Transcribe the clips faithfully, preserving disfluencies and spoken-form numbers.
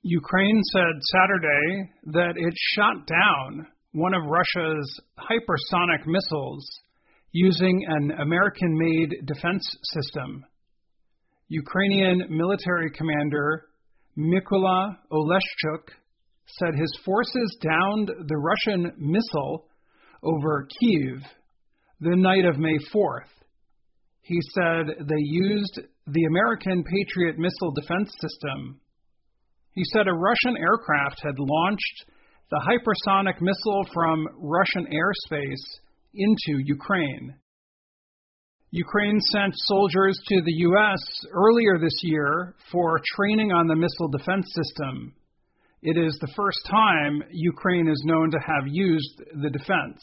Ukraine said Saturday that it shot down one of Russia's hypersonic missiles using an American-made defense system. Ukrainian military commander Mykola Oleshchuk said his forces downed the Russian missile over Kyiv the night of May fourth. He said they used the American Patriot missile defense system. He said a Russian aircraft had launched the hypersonic missile from Russian airspace into Ukraine. Ukraine sent soldiers to the U S earlier this year for training on the missile defense system. It is the first time Ukraine is known to have used the defense.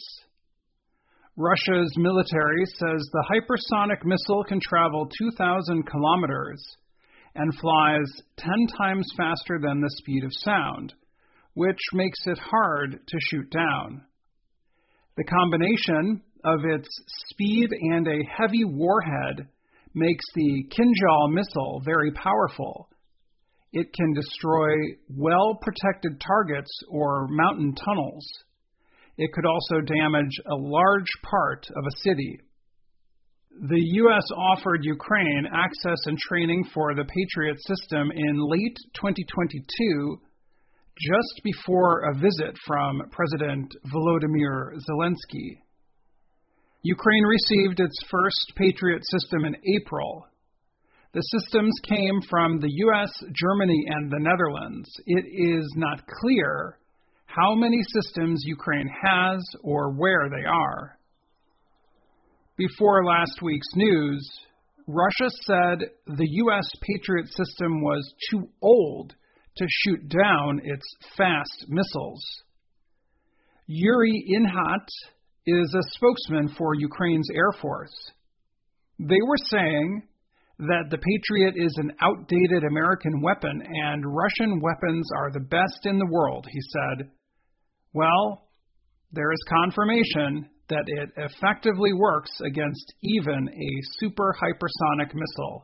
Russia's military says the hypersonic missile can travel two thousand kilometers and flies ten times faster than the speed of sound, which makes it hard to shoot down. The combination of its speed and a heavy warhead makes the Kinjal missile very powerful. It can destroy well-protected targets or mountain tunnels. It could also damage a large part of a city. The U S offered Ukraine access and training for the Patriot system in late twenty twenty-two, just before a visit from President Volodymyr Zelensky. Ukraine received its first Patriot system in April. The systems came from the U S, Germany, and the Netherlands. It is not clear how many systems Ukraine has or where they are. Before last week's news, Russia said the U S Patriot system was too old to shoot down its fast missiles. Yuri Inhat is a spokesman for Ukraine's Air Force. They were saying that the Patriot is an outdated American weapon and Russian weapons are the best in the world, he said. Well, there is confirmation that it effectively works against even a super hypersonic missile.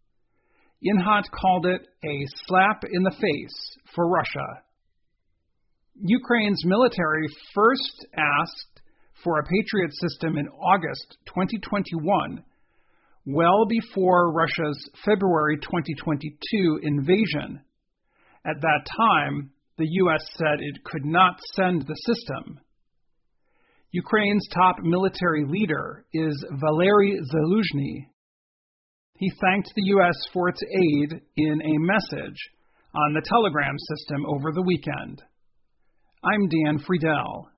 Inhat called it a slap in the face for Russia. Ukraine's military first asked for a Patriot system in August twenty twenty-one, well before Russia's February twenty twenty-two invasion. At that time, the U S said it could not send the system. Ukraine's top military leader is Valery Zaluzhny. He thanked the U S for its aid in a message on the Telegram system over the weekend. I'm Dan Friedel.